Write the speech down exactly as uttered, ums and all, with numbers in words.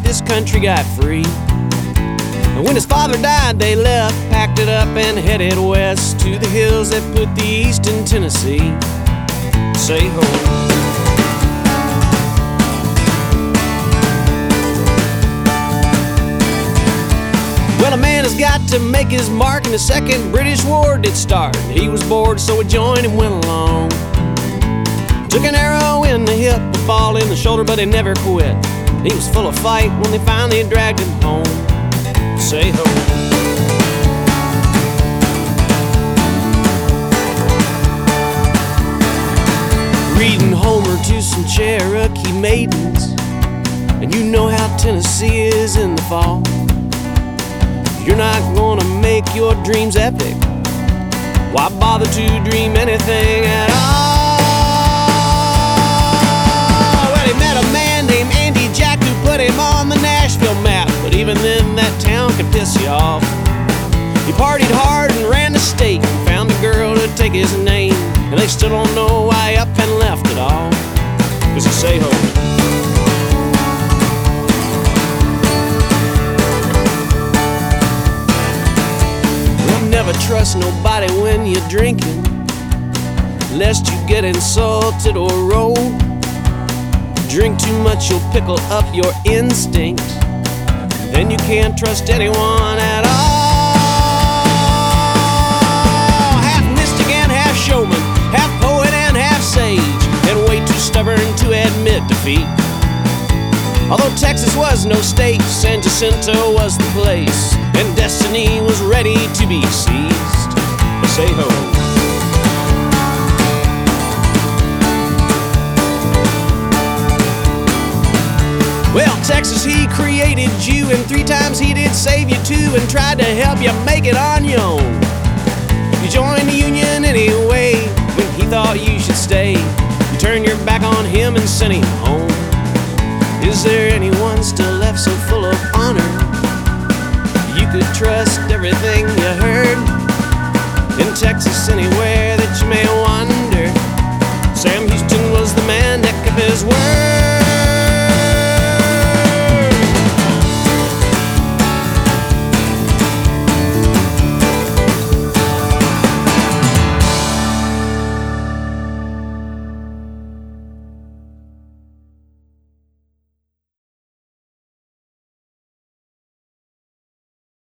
this country got free. And when his father died, they left, packed it up and headed west to the hills that put the East in Tennessee. Say ho. Well, a man has got to make his mark, and the Second British War did start. He was bored, so he joined and went along. Took an arrow in the hip, a ball in the shoulder, but he never quit. He was full of fight when they finally dragged him home. Say ho. Reading Homer to some Cherokee maidens, and you know how Tennessee is in the fall. You're not gonna make your dreams epic, why bother to dream anything at all? Well, he met a man named Andy Jack who put him on the Nashville map, but even then that town can piss you off. He partied hard and ran the state and found a girl to take his name, and they still don't know why he up and left it all. Cause he say ho. Never trust nobody when you're drinking, lest you get insulted or rolled. Drink too much, you'll pickle up your instinct, then you can't trust anyone at all. Half mystic and half showman, half poet and half sage, and way too stubborn to admit defeat. Although Texas was no state, San Jacinto was the place, and destiny was ready to be seized. Say ho. Well, Texas, he created you, and three times he did save you too, and tried to help you make it on your own. You joined the Union anyway, when he thought you should stay. You turned your back on him and sent him home. Is there anyone still left so full of honor you could trust everything you heard in Texas anyway?